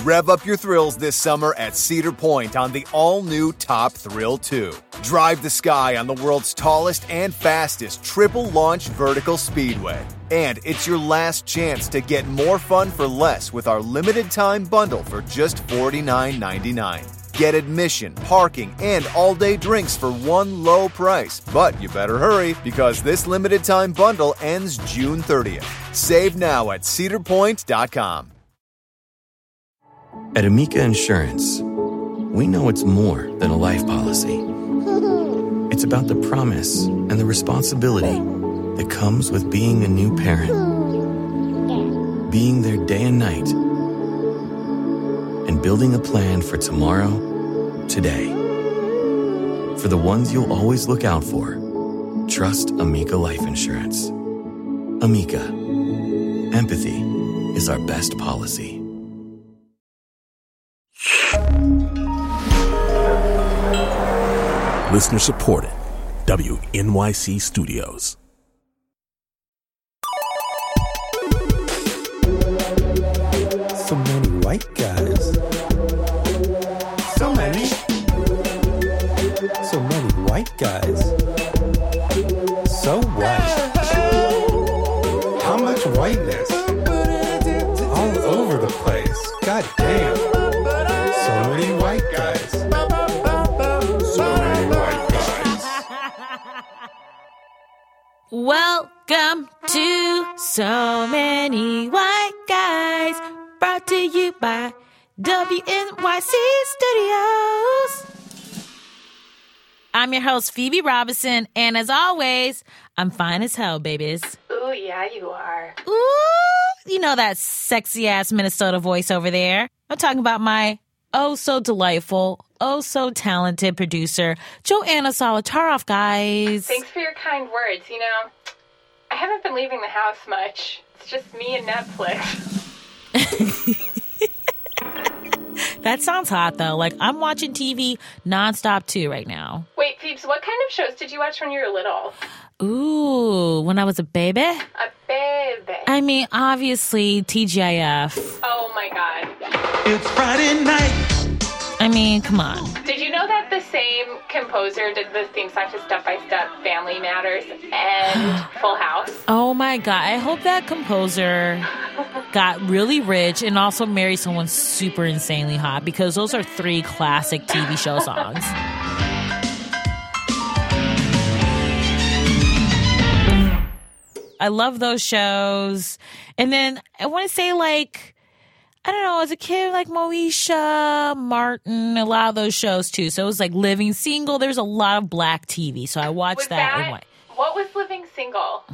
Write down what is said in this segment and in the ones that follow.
Rev up your thrills this summer at Cedar Point on the all-new Top Thrill 2. Drive the sky on the world's tallest and fastest triple-launch vertical speedway. And it's your last chance to get more fun for less with our limited-time bundle for just $49.99. Get admission, parking, and all-day drinks for one low price. But you better hurry, because this limited-time bundle ends June 30th. Save now at cedarpoint.com. At Amica Insurance, we know it's more than a life policy. It's about the promise and the responsibility that comes with being a new parent. Being there day and night. And building a plan for tomorrow, today. For the ones you'll always look out for, trust Amica Life Insurance. Amica. Empathy is our best policy. Listener supported. WNYC Studios. So many white guys. So many. So many white guys. So white. How much whiteness? All over the place. God damn. So many white guys. So many white guys. Welcome to So Many White Guys, brought to you by WNYC Studios. I'm your host, Phoebe Robinson, and as always, I'm fine as hell, babies. Ooh, yeah, you are. Ooh, you know that sexy-ass Minnesota voice over there. I'm talking about my oh-so-delightful, oh-so-talented producer, Joanna Solitaroff, guys. Thanks for your kind words. You know, I haven't been leaving the house much. It's just me and Netflix. That sounds hot, though. Like, I'm watching TV nonstop, too, right now. Wait, Phoebes, what kind of shows did you watch when you were little? Ooh, when I was a baby? A baby. I mean, obviously, TGIF. Oh, my God. It's Friday night. I mean, come on. Did you know that the same composer did the theme song to Step by Step, Family Matters, and Full House? Oh, my God. I hope that composer got really rich and also married someone super insanely hot, because those are 3 classic TV show songs. I love those shows. And then I want to say, like, I don't know, as a kid, like Moesha, Martin, a lot of those shows too. So it was like Living Single. There's a lot of black TV. So I watched that. And what was Living Single?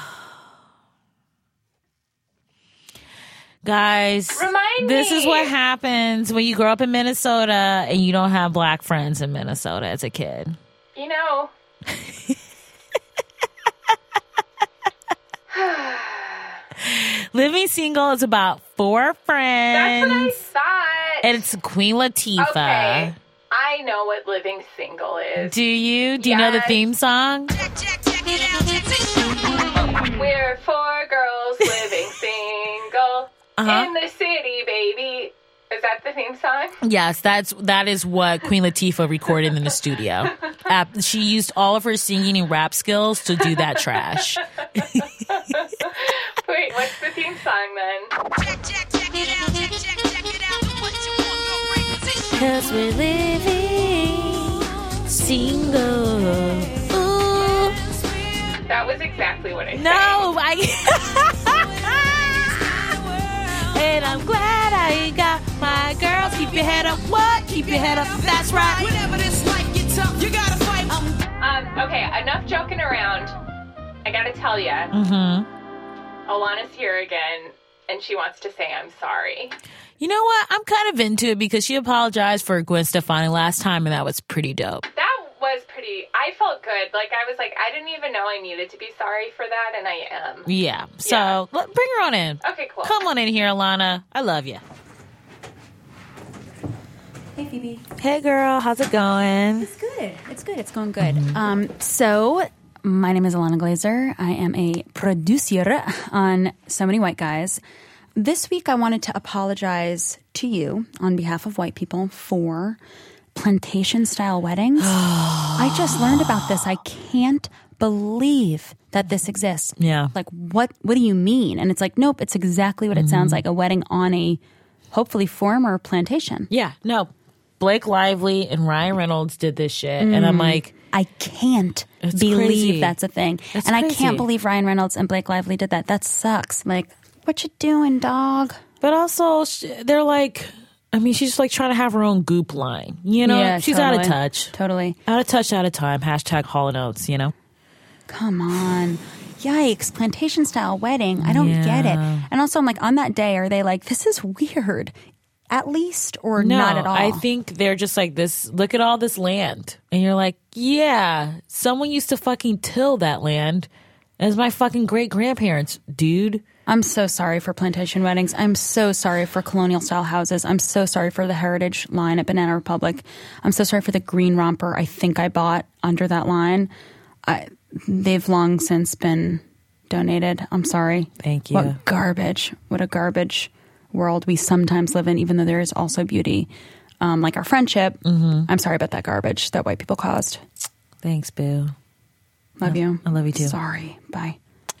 Guys, this is what happens when you grow up in Minnesota and you don't have black friends in Minnesota as a kid. You know. Living Single is about 4 friends. That's what I thought. And it's Queen Latifah. Okay. I know what Living Single is. Do you? Do you know the theme song? We're 4 girls living single in the city, baby. Is that the theme song? Yes, that is what Queen Latifah recorded in the studio. She used all of her singing and rap skills to do that trash. Wait, what's the theme song then? Cause we're living single. Ooh. That was exactly what I said. No, and I'm glad I got my girls. Keep your head up. What? Keep your head up. That's right. Whenever this life gets tough, you gotta fight. Okay, enough joking around. I gotta tell you. Alana's here again, and she wants to say I'm sorry. You know what? I'm kind of into it because she apologized for Gwen Stefani last time, and that was pretty dope. That was pretty... I felt good. Like, I was like, I didn't even know I needed to be sorry for that, and I am. Yeah. So, bring her on in. Okay, cool. Come on in here, Alana. I love you. Hey, Phoebe. Hey, girl. How's it going? It's good. It's good. It's going good. So, my name is Alana Glazer. I am a producer on So Many White Guys. This week I wanted to apologize to you on behalf of white people for plantation-style weddings. I just learned about this. I can't believe that this exists. Yeah. Like, what do you mean? And it's like, nope, it's exactly what it sounds like, a wedding on a hopefully former plantation. Yeah, no. Blake Lively and Ryan Reynolds did this shit. And I'm like, I can't It's believe crazy. that's a thing. It's and I crazy. can't believe Ryan Reynolds and Blake Lively did that. That sucks. Like, what you doing, dog? but also they're like, I mean, she's like trying to have her own goop line. You know, Yeah, she's totally. out of touch. Totally. Out of touch, out of time. Hashtag Hall & Oates, you know? Come on. Yikes. Plantation style wedding. I don't get it. And also, I'm like, on that day, are they like, this is weird? At least, or No, not at all? I think they're just like this. Look at all this land. And you're like, yeah, someone used to fucking till that land as my fucking great grandparents, dude. I'm so sorry for plantation weddings. I'm so sorry for colonial style houses. I'm so sorry for the heritage line at Banana Republic. I'm so sorry for the green romper I think I bought under that line. They've long since been donated. I'm sorry. Thank you. What garbage. What a garbage world we sometimes live in, even though there is also beauty. Like our friendship. I'm sorry about that garbage that white people caused. Thanks, boo. Love you. I love you too. Sorry. Bye.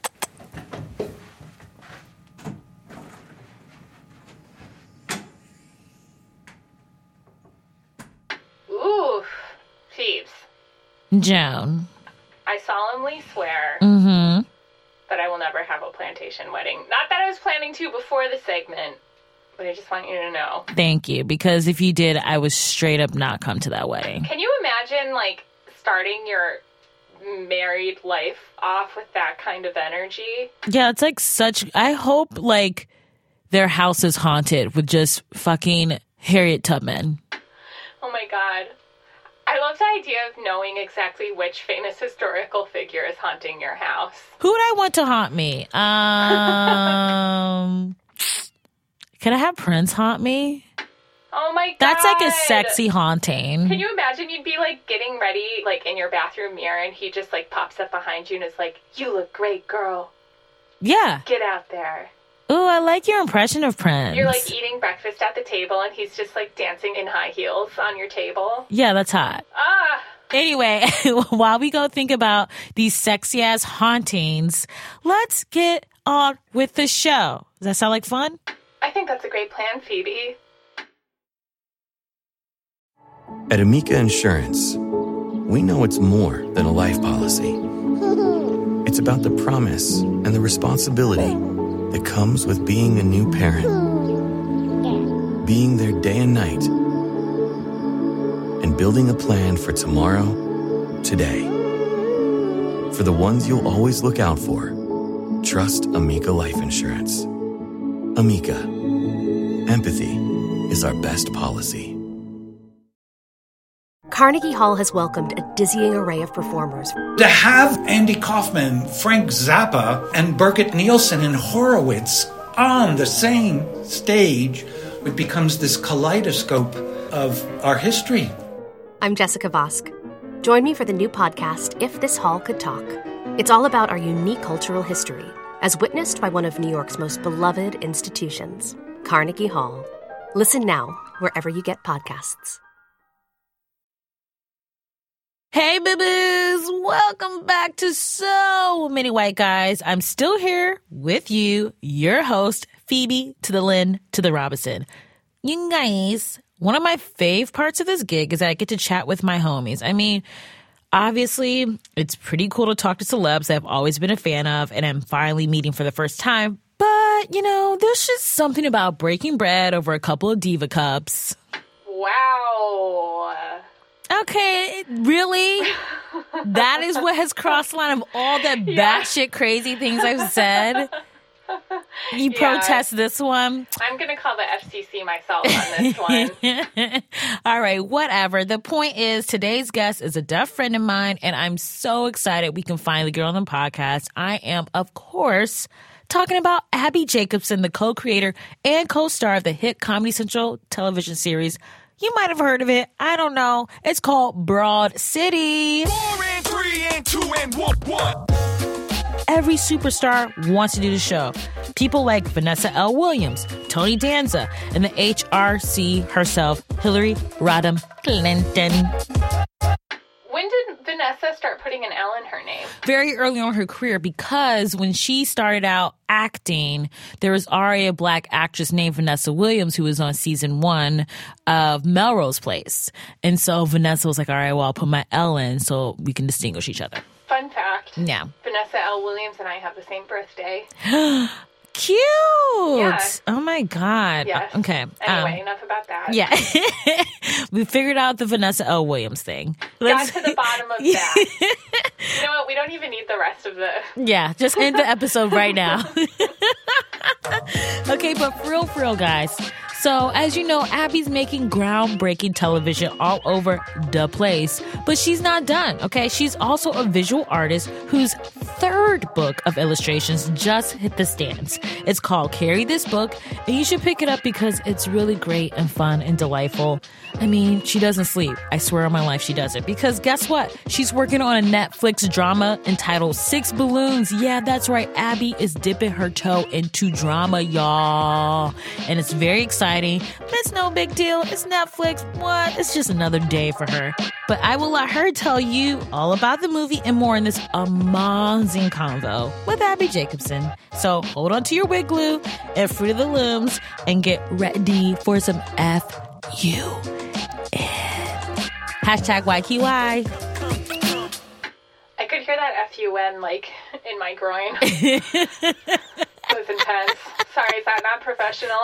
Ooh, Phoebes. Joan. I solemnly swear Mm-hmm. that I will never have a plantation wedding. Not that I was planning to before the segment, but I just want you to know. Thank you. Because if you did, I would straight up not come to that wedding. Can you imagine, like, starting your married life off with that kind of energy? Yeah, it's like such. I hope like their house is haunted with just fucking Harriet Tubman. Oh my God. I love the idea of knowing exactly which famous historical figure is haunting your house. Who would I want to haunt me? Can I have Prince haunt me? Oh my God. That's like a sexy haunting. Can you imagine you'd be like getting ready, like in your bathroom mirror, and he just like pops up behind you and is like, "You look great, girl. Yeah. Get out there." Ooh, I like your impression of Prince. You're like eating breakfast at the table, and he's just like dancing in high heels on your table. Yeah, that's hot. Ah. Anyway, while we go think about these sexy ass hauntings, let's get on with the show. Does that sound like fun? I think that's a great plan, Phoebe. At Amica Insurance, we know it's more than a life policy. It's about the promise and the responsibility that comes with being a new parent. Being there day and night. And building a plan for tomorrow, today. For the ones you'll always look out for, trust Amica Life Insurance. Amica. Empathy is our best policy. Carnegie Hall has welcomed a dizzying array of performers. To have Andy Kaufman, Frank Zappa, and Birgit Nielsen and Horowitz on the same stage, it becomes this kaleidoscope of our history. I'm Jessica Vosk. Join me for the new podcast, If This Hall Could Talk. It's all about our unique cultural history, as witnessed by one of New York's most beloved institutions, Carnegie Hall. Listen now, wherever you get podcasts. Hey, boo-boos! Welcome back to So Many White Guys. I'm still here with you, your host, Phoebe to the Lynn to the Robinson. You guys, one of my fave parts of this gig is that I get to chat with my homies. I mean, obviously, it's pretty cool to talk to celebs that I've always been a fan of and I'm finally meeting for the first time. But, you know, there's just something about breaking bread over a couple of Diva cups. Wow. Okay, really? That is what has crossed the line of all the batshit crazy things I've said? You protest this one? I'm going to call the FCC myself on this one. All right, whatever. The point is, today's guest is a deaf friend of mine, and I'm so excited we can finally get on the podcast. I am, of course, talking about Abbi Jacobson, the co-creator and co-star of the hit Comedy Central television series. You might have heard of it. I don't know. It's called Broad City. 4 and 3 and 2 and 1. every superstar wants to do the show. People like Vanessa L. Williams, Tony Danza, and the HRC herself, Hillary Rodham Clinton. When did Vanessa start putting an L in her name? Very early on in her career, because when she started out acting, there was already a black actress named Vanessa Williams who was on season 1 of Melrose Place. And so Vanessa was like, all right, well, I'll put my L in so we can distinguish each other. Fun fact. Yeah. Vanessa L. Williams and I have the same birthday. Cute. Yeah. Oh my God. Yes. Okay. Anyway, enough about that. Yeah. We figured out the Vanessa L. Williams thing. Got to the bottom of that. You know what? We don't even need the rest of the... Yeah, just end the episode right now. Okay, but for real, guys. So, as you know, Abby's making groundbreaking television all over the place, but she's not done, okay? She's also a visual artist whose 3rd book of illustrations just hit the stands. It's called Carry This Book, and you should pick it up because it's really great and fun and delightful. I mean, she doesn't sleep. I swear on my life she doesn't. Because guess what? She's working on a Netflix drama entitled 6 Balloons. Yeah, that's right. Abby is dipping her toe into drama, y'all. And it's very exciting, but it's no big deal. It's Netflix. What? It's just another day for her. But I will let her tell you all about the movie and more in this amazing convo with Abby Jacobson. So hold on to your wig glue and Fruit of the Looms and get ready for some FU. Hashtag YQY. I could hear that FUN like in my groin. It was intense. Sorry, is that not professional?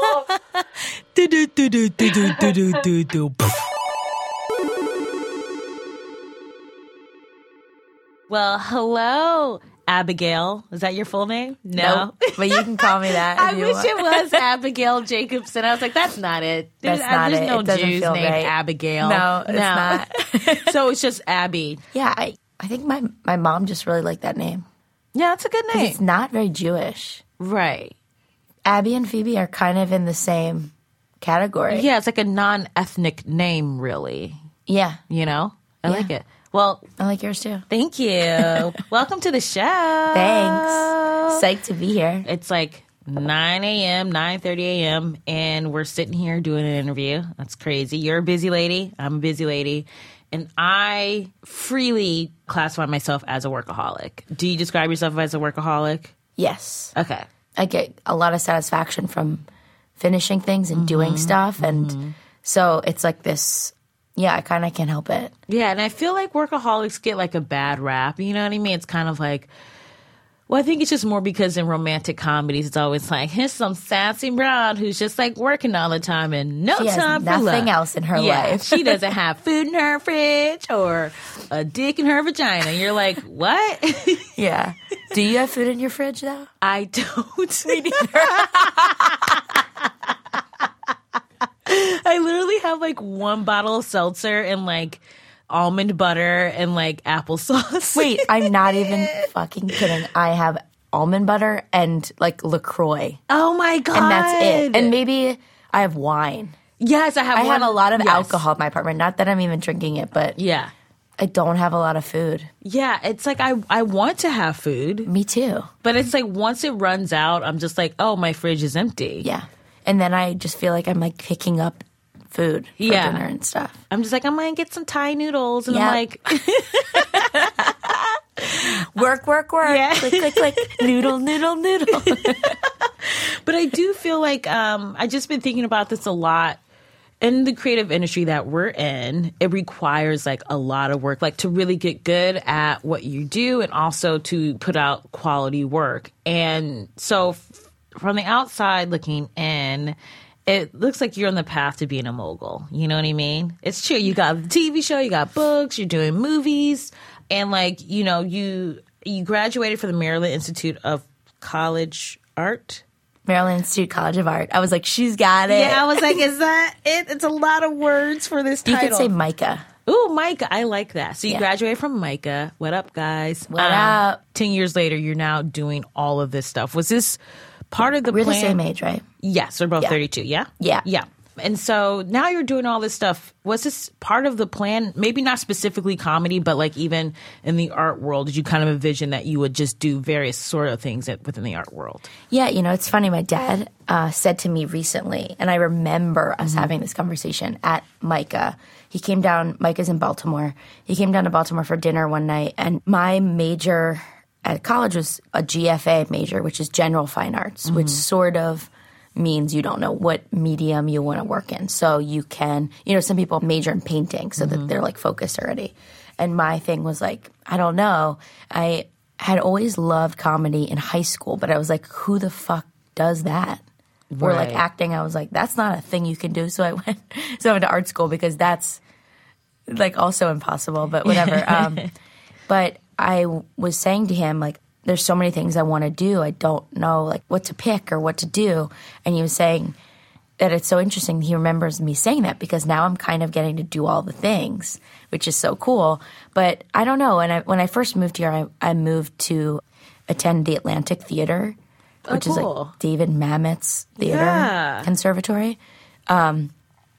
Well, hello, Abigail. Is that your full name? No. Nope, but you can call me that. I wish it was Abigail Jacobson. I was like, that's not it. That's not There's it. no It doesn't Jews feel named right. Abigail. No, it's not. So it's just Abby. Yeah, I think my mom just really liked that name. Yeah, that's a good name. It's not very Jewish. Right. Abby and Phoebe are kind of in the same category. Yeah, it's like a non-ethnic name, really. Yeah. You know? I like it. Well, I like yours too. Thank you. Welcome to the show. Thanks. Psyched to be here. It's like 9 a.m., 9:30 a.m., and we're sitting here doing an interview. That's crazy. You're a busy lady. I'm a busy lady. And I freely classify myself as a workaholic. Do you describe yourself as a workaholic? Yes. Okay. I get a lot of satisfaction from finishing things and doing stuff. And so it's like this, yeah, I kind of can't help it. Yeah, and I feel like workaholics get like a bad rap. You know what I mean? It's kind of like, well, I think it's just more because in romantic comedies, it's always like, here's some sassy broad who's just like working all the time and no She has time for love. nothing else in her life. She doesn't have food in her fridge or a dick in her vagina. You're like, what? Yeah. Do you have food in your fridge though? I don't. Me neither. I literally have like one bottle of seltzer and like almond butter and like applesauce. Wait, I'm not even fucking kidding. I have almond butter and like LaCroix. Oh my God. And that's it. And maybe I have wine. Yes, I have I one. have a lot of Yes. alcohol in my apartment. Not that I'm even drinking it, but Yeah. I don't have a lot of food. Yeah, it's like I want to have food. Me too. But it's like once it runs out, I'm just like, oh, my fridge is empty. Yeah. And then I just feel like I'm like picking up food for dinner and stuff. I'm just like, I'm going to get some Thai noodles. And Yeah. I'm like, Work. Yeah. Click, click. Noodle. but I do feel like I just been thinking about this a lot. In the creative industry that we're in, it requires like a lot of work, like to really get good at what you do and also to put out quality work. And so from the outside looking in, it looks like you're on the path to being a mogul. You know what I mean? It's true. You got a TV show, you got books, you're doing movies. And like, you know, you graduated from the Maryland Institute of College Art. Maryland Institute College of Art. I was like, she's got it. Yeah, I was like, is that it? It's a lot of words for this You title. could say Micah. Ooh, Micah. I like that. So you Yeah. graduated from Micah. What up, guys? What up? 10 years later, you're now doing all of this stuff. Was this part of the We're plan? the same age, right? Yes, we're both Yeah. 32, yeah? Yeah. Yeah. And so now you're doing all this stuff. Was this part of the plan? Maybe not specifically comedy, but like even in the art world, did you kind of envision that you would just do various sort of things within the art world? Yeah, it's funny. My dad said to me recently, and I remember us having this conversation at MICA. He came down, MICA's in Baltimore. He came down to Baltimore for dinner one night, and my major at college was a GFA major, which is General Fine Arts, which sort of means you don't know what medium you want to work in. So you can, some people major in painting so that they're like focused already. And my thing was like, I don't know. I had always loved comedy in high school, but I was like, who the fuck does that? Right. Or like acting, I was like, that's not a thing you can do. So I went to art school because that's like also impossible, but whatever. But I was saying to him, like, there's so many things I want to do. I don't know, like, what to pick or what to do. And he was saying that it's so interesting. He remembers me saying that because now I'm kind of getting to do all the things, which is so cool. But I don't know. And when I first moved here, I moved to attend the Atlantic Theater, which is like David Mamet's theater conservatory, in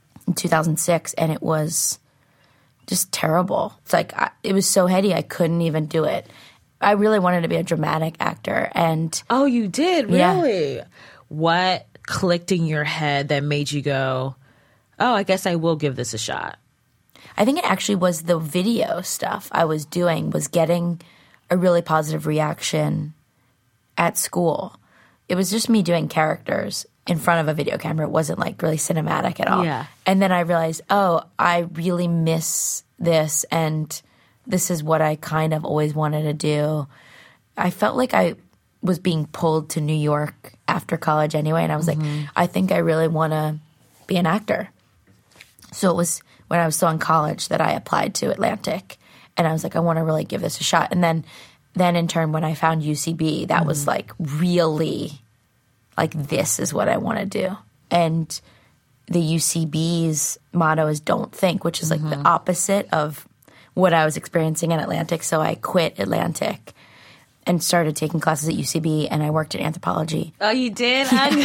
2006. And it was just terrible. It's like, it was so heady, I couldn't even do it. I really wanted to be a dramatic actor. And oh, you did? Really? Yeah. What clicked in your head that made you go, oh, I guess I will give this a shot? I think it actually was the video stuff I was doing was getting a really positive reaction at school. It was just me doing characters in front of a video camera. It wasn't like really cinematic at all. Yeah. And then I realized, oh, I really miss this, and this is what I kind of always wanted to do. I felt like I was being pulled to New York after college anyway, and I was like, I think I really want to be an actor. So it was when I was still in college that I applied to Atlantic, and I was like, I want to really give this a shot. And then in turn, when I found UCB, that was like really like, this is what I want to do. And the UCB's motto is don't think, which is like the opposite of what I was experiencing at Atlantic. So I quit Atlantic and started taking classes at UCB, and I worked in anthropology. Oh, you did?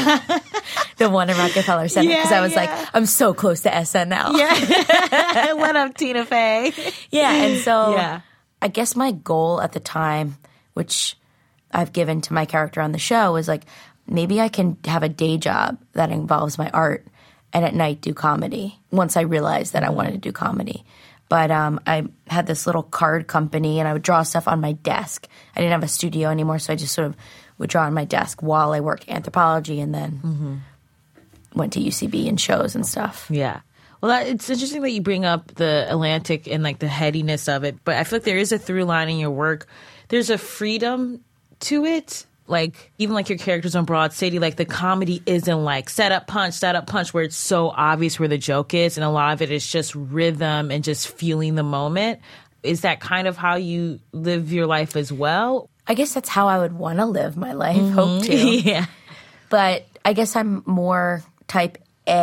The one in Rockefeller Center, because I was like, I'm so close to SNL. Yeah. What up, Tina Fey? Yeah, and so I guess my goal at the time, which I've given to my character on the show, was like, maybe I can have a day job that involves my art and at night do comedy, once I realized that I wanted to do comedy. But I had this little card company, and I would draw stuff on my desk. I didn't have a studio anymore, so I just sort of would draw on my desk while I worked anthropology, and then went to UCB and shows and stuff. Yeah. Well, it's interesting that you bring up the Atlantic and like the headiness of it, but I feel like there is a through line in your work. There's a freedom to it. Like, even like your characters on Broad City, like the comedy isn't like set up, punch, where it's so obvious where the joke is. And a lot of it is just rhythm and just feeling the moment. Is that kind of how you live your life as well? I guess that's how I would want to live my life, hope to. Yeah. But I guess I'm more type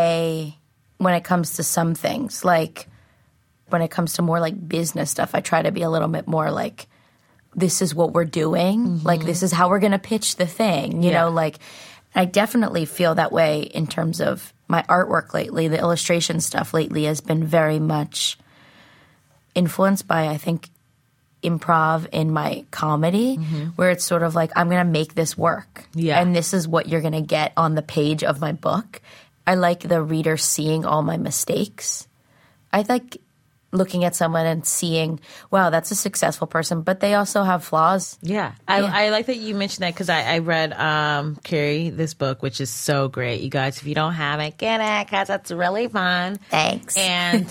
A when it comes to some things. Like, when it comes to more like business stuff, I try to be a little bit more like, this is what we're doing. Like, this is how we're going to pitch the thing, you know, like, I definitely feel that way in terms of my artwork lately. The illustration stuff lately has been very much influenced by, I think, improv in my comedy, where it's sort of like, I'm going to make this work. Yeah. And this is what you're going to get on the page of my book. I like the reader seeing all my mistakes. I like looking at someone and seeing, wow, that's a successful person, but they also have flaws. Yeah. I like that you mentioned that, because I read Carrie, this book, which is so great. You guys, if you don't have it, get it, because it's really fun. Thanks. And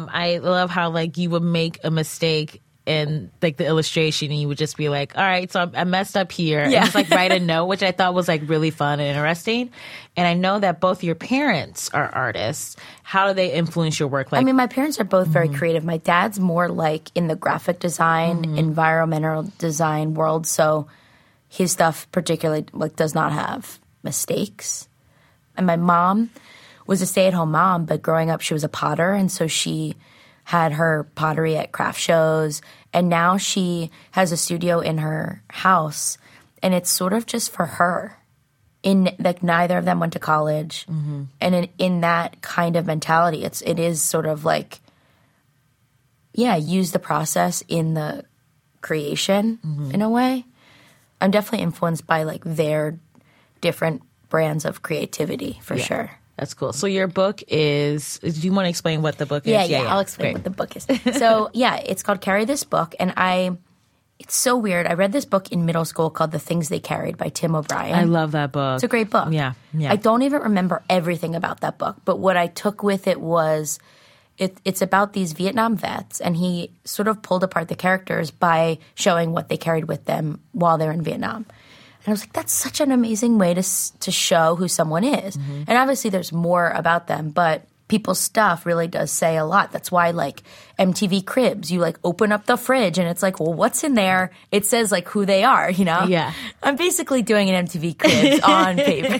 I love how, like, you would make a mistake in, like, the illustration, and you would just be like, all right, so I messed up here. And just, like, write a note, which I thought was, like, really fun and interesting. And I know that both your parents are artists. How do they influence your work? Like, I mean, my parents are both very creative. My dad's more, like, in the graphic design, environmental design world. So his stuff particularly, like, does not have mistakes. And my mom was a stay-at-home mom, but growing up, she was a potter. And so she had her pottery at craft shows, and now she has a studio in her house, and it's sort of just for her. neither of them went to college. Mm-hmm. And in that kind of mentality, it is sort of like, use the process in the creation in a way. I'm definitely influenced by like their different brands of creativity for sure. That's cool. So your book is, do you want to explain what the book is? Yeah, I'll explain what the book is. So it's called Carry This Book. And it's so weird. I read this book in middle school called The Things They Carried by Tim O'Brien. I love that book. It's a great book. Yeah. I don't even remember everything about that book, but what I took with it was it's about these Vietnam vets, and he sort of pulled apart the characters by showing what they carried with them while they're in Vietnam. And I was like, that's such an amazing way to show who someone is. Mm-hmm. And obviously there's more about them, but people's stuff really does say a lot. That's why, like, MTV Cribs, you, like, open up the fridge and it's like, well, what's in there? It says, like, who they are, you know? Yeah. I'm basically doing an MTV Cribs on paper.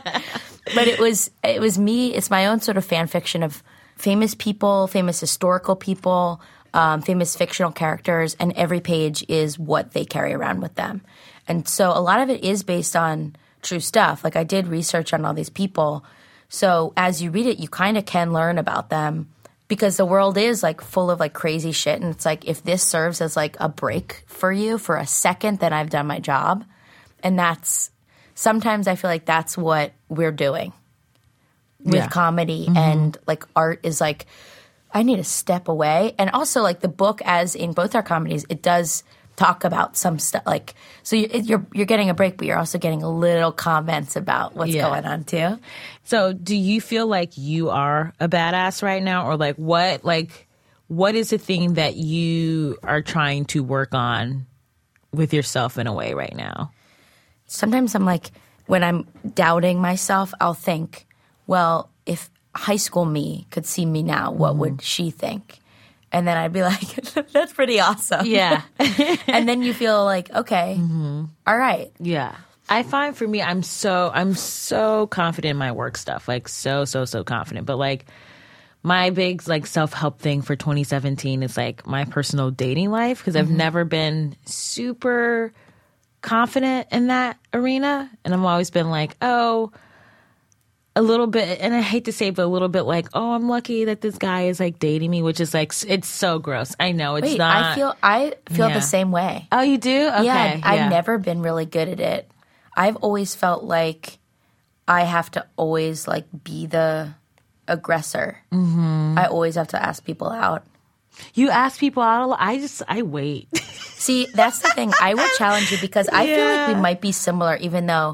But it was me. It's my own sort of fan fiction of famous people, famous historical people, famous fictional characters, and every page is what they carry around with them. And so a lot of it is based on true stuff. Like, I did research on all these people. So as you read it, you kind of can learn about them because the world is, like, full of, like, crazy shit. And it's like, if this serves as, like, a break for you for a second, then I've done my job. And sometimes I feel like that's what we're doing with comedy. Mm-hmm. And, like, art is like, I need to step away. And also, like, the book, as in both our comedies, it does talk about some stuff, like, so you're getting a break, but you're also getting a little comments about what's going on too. So do you feel like you are a badass right now, or like what is the thing that you are trying to work on with yourself in a way right now? Sometimes I'm like, when I'm doubting myself, I'll think, well, if high school me could see me now, what would she think? And then I'd be like, that's pretty awesome. Yeah. And then you feel like, okay, all right. Yeah. I find for me, I'm so confident in my work stuff, like so confident. But like my big like self-help thing for 2017 is like my personal dating life, because I've never been super confident in that arena. And I've always been like, a little bit, and I hate to say it, but a little bit like, oh, I'm lucky that this guy is like dating me, which is like, it's so gross. I know it's not. I feel the same way. Oh, you do? Okay. Yeah, I've never been really good at it. I've always felt like I have to always like be the aggressor. Mm-hmm. I always have to ask people out. You ask people out a lot? I wait. See, that's the thing. I would challenge you because I feel like we might be similar, even though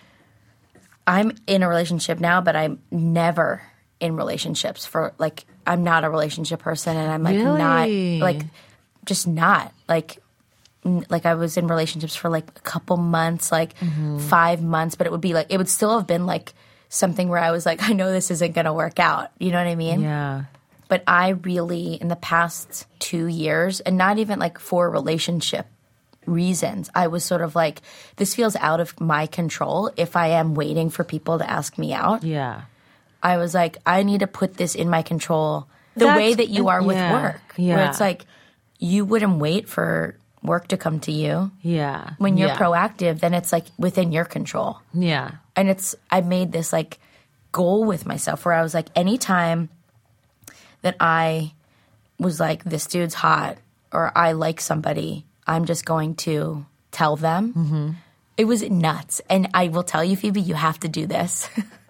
I'm in a relationship now, but I'm never in relationships for, like, I'm not a relationship person, and I'm, like, not, like, just not. Like I was in relationships for, like, a couple months, like, 5 months, but it would be, like, it would still have been, like, something where I was, like, I know this isn't going to work out. You know what I mean? Yeah. But I really, in the past 2 years, and not even, like, for a relationship reasons, I was sort of like, this feels out of my control if I am waiting for people to ask me out. Yeah. I was like, I need to put this in my control the way that you are with work. Yeah. Where it's like, you wouldn't wait for work to come to you. Yeah. When you're proactive, then it's like within your control. Yeah. And I made this like goal with myself where I was like, anytime that I was like, this dude's hot, or I like somebody, I'm just going to tell them. Mm-hmm. It was nuts. And I will tell you, Phoebe, you have to do this.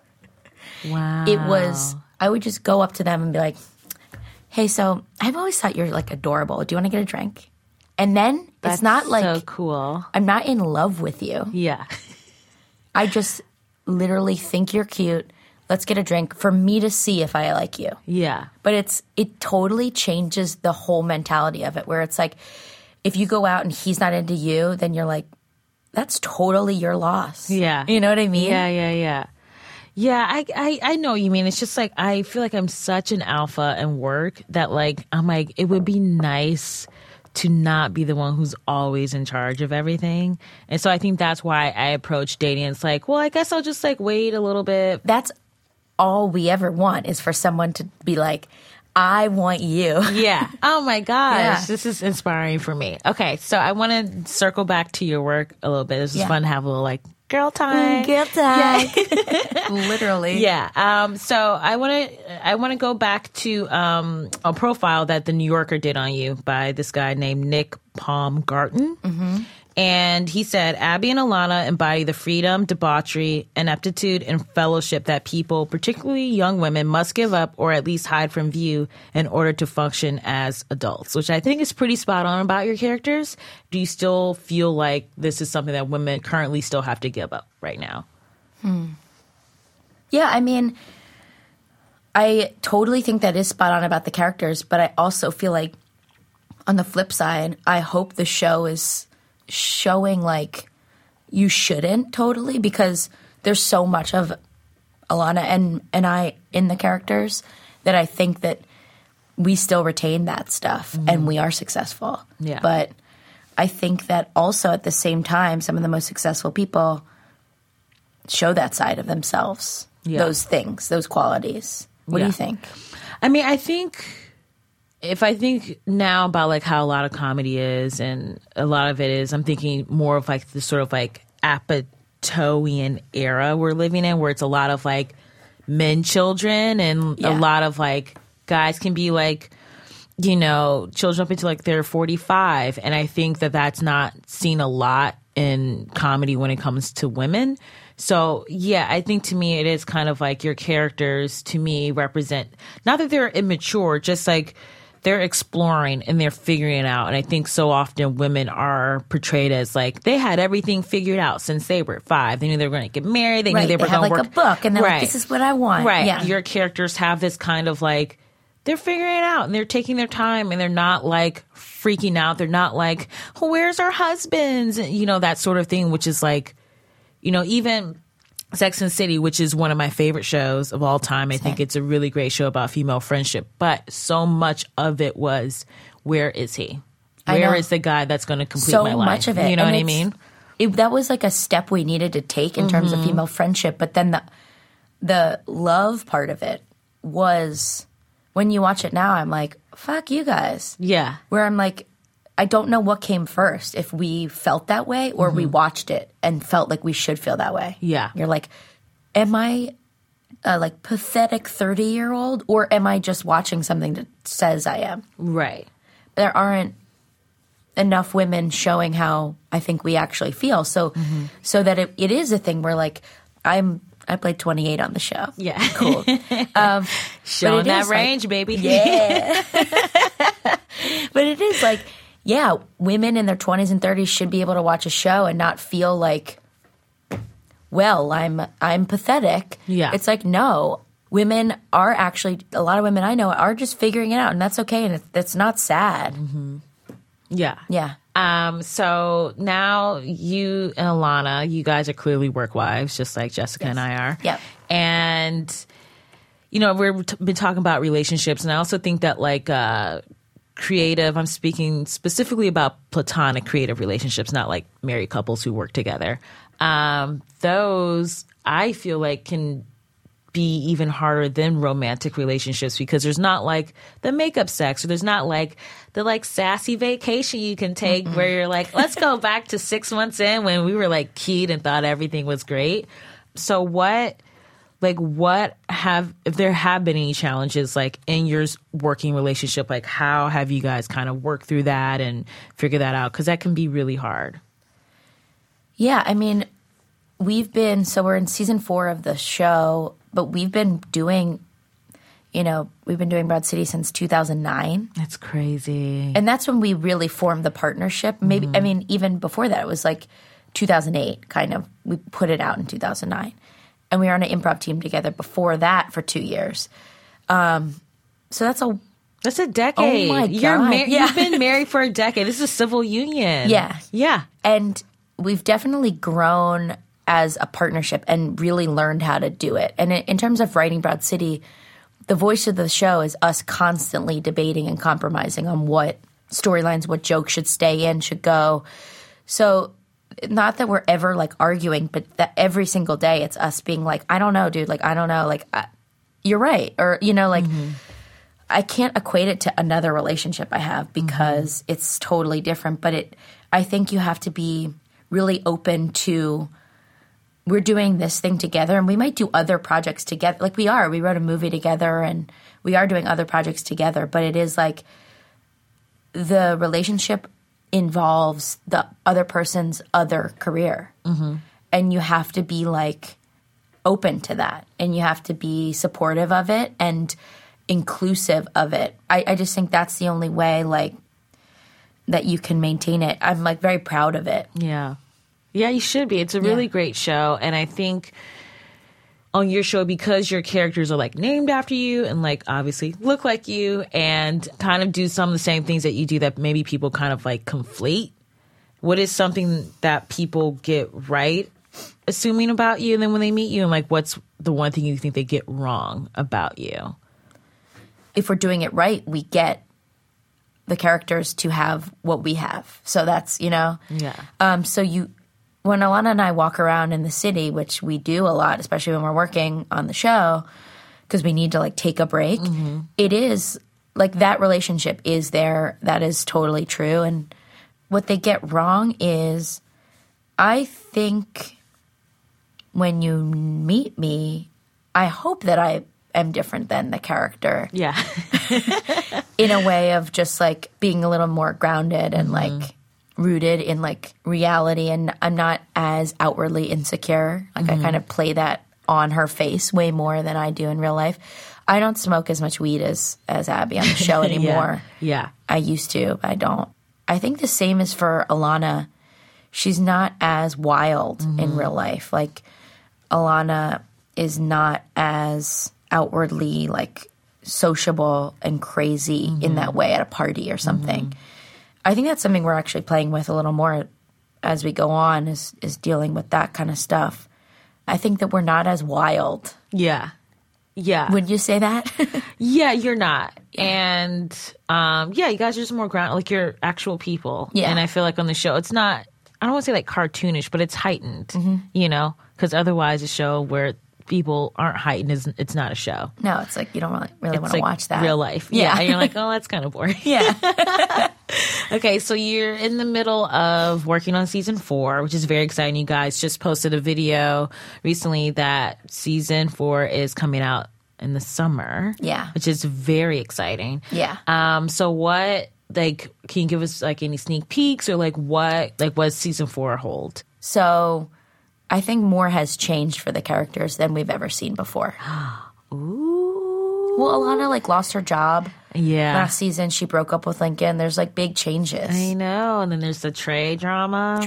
Wow. I would just go up to them and be like, hey, so I've always thought you're like adorable. Do you want to get a drink? And then it's not like, so cool. I'm not in love with you. Yeah. I just literally think you're cute. Let's get a drink for me to see if I like you. Yeah. But it totally changes the whole mentality of it, where it's like, if you go out and he's not into you, then you're like, that's totally your loss. Yeah. You know what I mean? Yeah. Yeah, I know what you mean. It's just like, I feel like I'm such an alpha in work that like, I'm like, it would be nice to not be the one who's always in charge of everything. And so I think that's why I approach dating. It's like, well, I guess I'll just like wait a little bit. That's all we ever want, is for someone to be like, I want you. Yeah. Oh my gosh. This is inspiring for me. Okay. So I want to circle back to your work a little bit. This is fun to have a little like Girl time. Girl time. Literally. Yeah. So I want to go back to a profile that the New Yorker did on you by this guy named Nick Baumgarten. Mm-hmm. And he said, Abby and Ilana embody the freedom, debauchery, ineptitude, and fellowship that people, particularly young women, must give up or at least hide from view in order to function as adults, which I think is pretty spot on about your characters. Do you still feel like this is something that women currently still have to give up right now? Yeah, I mean, I totally think that is spot on about the characters, but I also feel like on the flip side, I hope the show is showing like you shouldn't totally, because there's so much of Ilana and I in the characters that I think that we still retain that stuff and we are successful. Yeah. But I think that also at the same time, some of the most successful people show that side of themselves, those things, those qualities. What do you think? I mean, if I think now about like how a lot of comedy is, and a lot of it is, I'm thinking more of like the sort of like Apatowian era we're living in, where it's a lot of like men children, and a lot of like guys can be like, you know, children up into like they're 45. And I think that that's not seen a lot in comedy when it comes to women. So, yeah, I think to me it is kind of like your characters to me represent, not that they're immature, just like they're exploring and they're figuring it out. And I think so often women are portrayed as like they had everything figured out since they were 5. They knew they were going to get married. They knew they were going to work. They had like a book and they're like, this is what I want. Right. Yeah. Your characters have this kind of like, they're figuring it out and they're taking their time and they're not like freaking out. They're not like, oh, where's our husbands? You know, that sort of thing, which is like, you know, even Sex and the City, which is one of my favorite shows of all time. I think it's a really great show about female friendship. But so much of it was, where is he? Where is the guy that's going to complete my life? So much of it. You know what I mean? That was like a step we needed to take in terms of female friendship. But then the love part of it was, when you watch it now, I'm like, fuck you guys. Yeah. Where I'm like, I don't know what came first, if we felt that way or we watched it and felt like we should feel that way. Yeah. You're like, am I a like pathetic 30-year-old or am I just watching something that says I am? Right. There aren't enough women showing how I think we actually feel. So so that it is a thing where like I played 28 on the show. Yeah. Cool. Showing that range, like, baby. Yeah. But it is like, yeah, women in their 20s and 30s should be able to watch a show and not feel like, well, I'm pathetic. Yeah. It's like, no, women are actually, a lot of women I know are just figuring it out, and that's okay, and it's not sad. Yeah. Yeah. So now you and Ilana, you guys are clearly work wives, just like Jessica and I are. Yep. And, you know, we've been talking about relationships, and I also think that like creative, I'm speaking specifically about platonic creative relationships, not like married couples who work together. Those I feel like can be even harder than romantic relationships, because there's not like the makeup sex, or there's not like the like sassy vacation you can take where you're like, let's go back to 6 months in when we were like keyed and thought everything was great. So if there have been any challenges like in your working relationship, like how have you guys kind of worked through that and figure that out? Because that can be really hard. Yeah, I mean, we're in season 4 of the show, but we've been doing Broad City since 2009. That's crazy. And that's when we really formed the partnership. Maybe, I mean, even before that, it was like 2008 kind of. We put it out in 2009. And we were on an improv team together before that for 2 years. So that's a decade. Oh my God. You've been married for a decade. This is a civil union. Yeah. Yeah. And we've definitely grown as a partnership and really learned how to do it. And in terms of writing Broad City, the voice of the show is us constantly debating and compromising on what storylines, what jokes should stay in, should go. So not that we're ever like arguing, but that every single day it's us being like, I don't know, dude. Like, I don't know. Like, you're right. Or, you know, like I can't equate it to another relationship I have because it's totally different. But I think you have to be really open to we're doing this thing together, and we might do other projects together. Like we wrote a movie together, and we are doing other projects together, but it is like the relationship involves the other person's other career. Mm-hmm. And you have to be like open to that, and you have to be supportive of it and inclusive of it. I just think that's the only way like that you can maintain it. I'm like very proud of it. Yeah. Yeah, you should be. It's a really great show. And I think on your show, because your characters are like named after you and like obviously look like you and kind of do some of the same things that you do that maybe people kind of like conflate. What is something that people get right assuming about you, and then when they meet you, and like what's the one thing you think they get wrong about you? If we're doing it right, we get the characters to have what we have. So that's, Yeah. When Alana and I walk around in the city, which we do a lot, especially when we're working on the show, because we need to like take a break, it is like that relationship is there. That is totally true. And what they get wrong is, I think when you meet me, I hope that I am different than the character. Yeah. In a way of just like being a little more grounded and like rooted in like reality, and I'm not as outwardly insecure. Like I kind of play that on her face way more than I do in real life. I don't smoke as much weed as Abby on the show anymore. Yeah. I used to, but I don't. I think the same is for Alana. She's not as wild in real life. Like Alana is not as outwardly like sociable and crazy in that way at a party or something. I think that's something we're actually playing with a little more as we go on, is dealing with that kind of stuff. I think that we're not as wild. Yeah. Yeah. Would you say that? Yeah, you're not. And you guys are just more grounded, like you're actual people. Yeah. And I feel like on the show, it's not, I don't want to say like cartoonish, but it's heightened, because otherwise a show where people aren't heightened, it's not a show. No, it's like you don't really want to like watch that. Real life. Yeah. And you're like, oh, that's kind of boring. Yeah. Okay, so you're in the middle of working on season 4, which is very exciting. You guys just posted a video recently that season 4 is coming out in the summer. Yeah. Which is very exciting. Yeah. So what, like, can you give us like any sneak peeks, or like what does season 4 hold? So I think more has changed for the characters than we've ever seen before. Ooh. Well, Alana like lost her job. Yeah. Last season, she broke up with Lincoln. There's like big changes. I know. And then there's the Trey drama.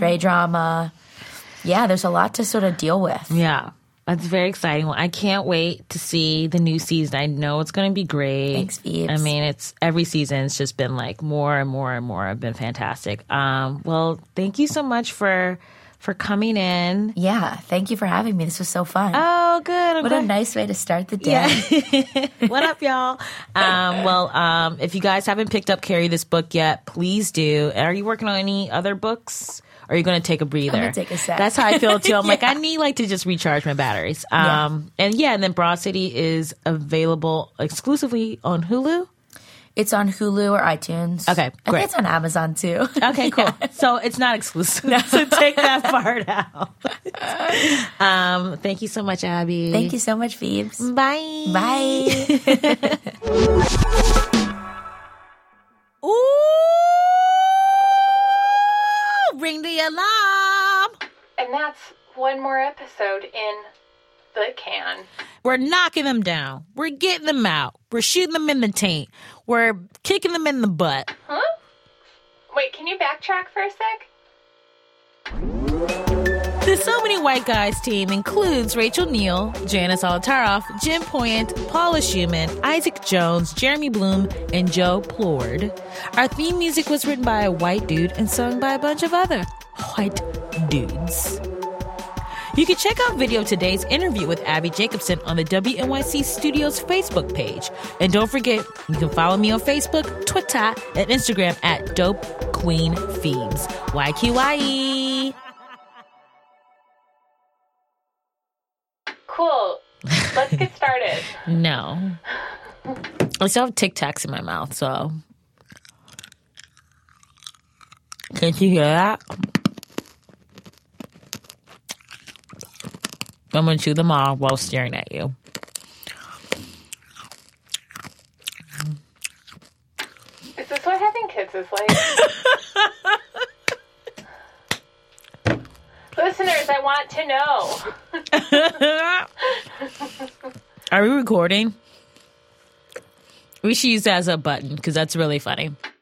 Yeah, there's a lot to sort of deal with. Yeah. That's very exciting. Well, I can't wait to see the new season. I know it's going to be great. Thanks, Phoebes. I mean, it's every season's just been like more and more and more have been fantastic. Well, thank you so much for coming in. Yeah, thank you for having me. This was so fun. Oh, good. What a nice way to start the day. Yeah. What up, y'all? If you guys haven't picked up Carrie this book yet, please do. Are you working on any other books? Or are you going to take a breather? I'm going to take a sec. That's how I feel, too. I'm like, I need to just recharge my batteries. And then Broad City is available exclusively on Hulu. It's on Hulu or iTunes. Okay, great. I think it's on Amazon, too. Okay, cool. Yeah. So it's not exclusive. No. So take that part out. Thank you so much, Abby. Thank you so much, Phoebes. Bye. Bye. Ooh! Ring the alarm. And that's one more episode in the can. We're knocking them down. We're getting them out. We're shooting them in the taint. We're kicking them in the butt. Huh? Wait, can you backtrack for a sec? The So Many White Guys team includes Rachel Neal, Janice Olataroff, Jim Poyant, Paula Schumann, Isaac Jones, Jeremy Bloom, and Joe Plord. Our theme music was written by a white dude and sung by a bunch of other white dudes. You can check out video of today's interview with Abby Jacobson on the WNYC Studios Facebook page. And don't forget, you can follow me on Facebook, Twitter, and Instagram at Dope Queen Phoebes. YQYE. Cool. Let's get started. No. I still have Tic Tacs in my mouth, so. Can't you hear that? I'm going to chew them all while staring at you. Is this what having kids is like? Listeners, I want to know. Are we recording? We should use that as a button because that's really funny.